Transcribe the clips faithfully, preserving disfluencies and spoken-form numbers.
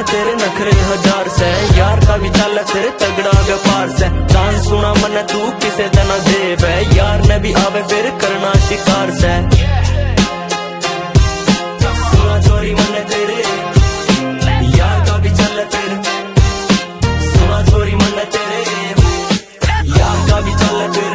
तेरे नखरे हजार से, यार का भी चल फिर तगड़ा व्यापार से। चांद सुना मन तू किसे देना देव है, यार ने भी आवे फिर करना शिकार से। सुना चोरी मन तेरे यार का भी चल फिर, सुना चोरी मन तेरे यार का भी चल फिर।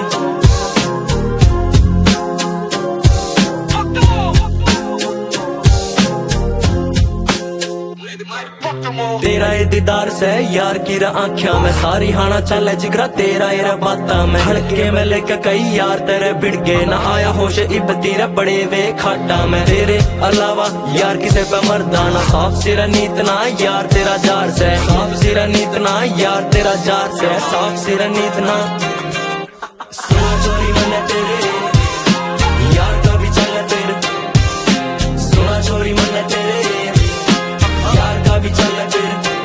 तेरा ये दीदार से यार की आँखिया में सारी हाना चल जिगरा तेरा ये बाता में। हड़के में लेके कई यार तेरे बिड़ गए, ना आया होश इब तेरा बड़े वे खाटा में। तेरे अलावा यार किसे पे मर्दाना, साफ सिरा नीत ना यार तेरा जार से, साफ सिरा नीत ना यार तेरा जार से, साफ सिरा नीत ना। सुना चोरी मन तेरे यार का भी चल फिर, सुना चोरी मन तेरे यार का भी चल फिर।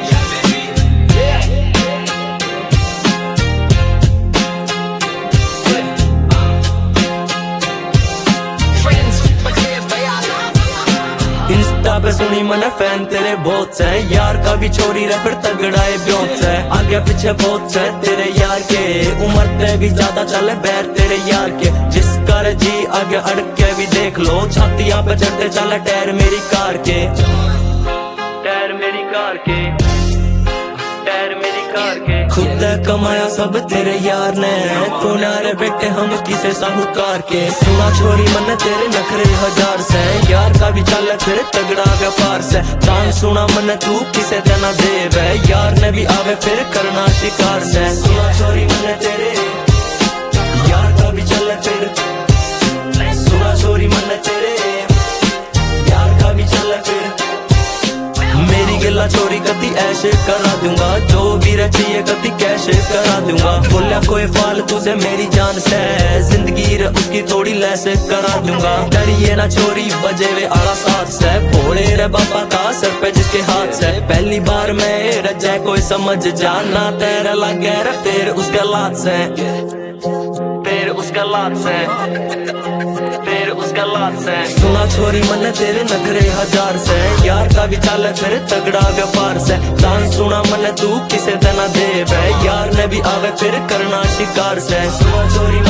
इंस्टा पे सुनी मन फैन तेरे बहुत से, यार का भी छोरी रे फिर तगड़ा है ब्योत से। आगे पीछे बहुत से तेरे यार के, उम्र ते भी ज्यादा चले बैर तेरे यार के। जिसका रे जी आगे अड़क के भी देख लो, छातियां पे चढ़ते चले टायर मेरी कार के, टायर मेरी कार के, टायर मेरी कार के। खुद कमाया सब तेरे यार ने, कुनारे बेटे हम किसे साहूकार के। सुना छोरी मन तेरे नखरे हजार से, यार का भी चल फिर तगड़ा व्यापार से। चांद सुना मन तू किसे देना देव है, यार ने भी आवे फिर करना शिकार से। सुना छोरी मन तेरे यार का भी चल फिर, सुना छोरी मन तेरे यार का भी चल फिर। मेरी गिला चोरी कति ऐसे करा दूंगा, जो भी रचिए कति कैसे करा दूंगा। बोलिया कोई फालतू से मेरी जान से, जिंदगी रे उसकी थोड़ी लैसे करा दूंगा। डरिए ना चोरी बजे वे आला साथ से, भोले रे बाबा का सर पे जिसके हाथ से। पहली बार में रजा कोई समझ जाना, तेरा लगे रे फिर उसके लात से, फिर उसके लात से, फिर उसके लात से। सुना छोरी मन तेरे नखरे हजार से, यार का भी चल फिर तगड़ा व्यापार से। चांद सुना मन तू किसे देना देव है, यार ने भी आवे फिर करना शिकार से। सुना छोरी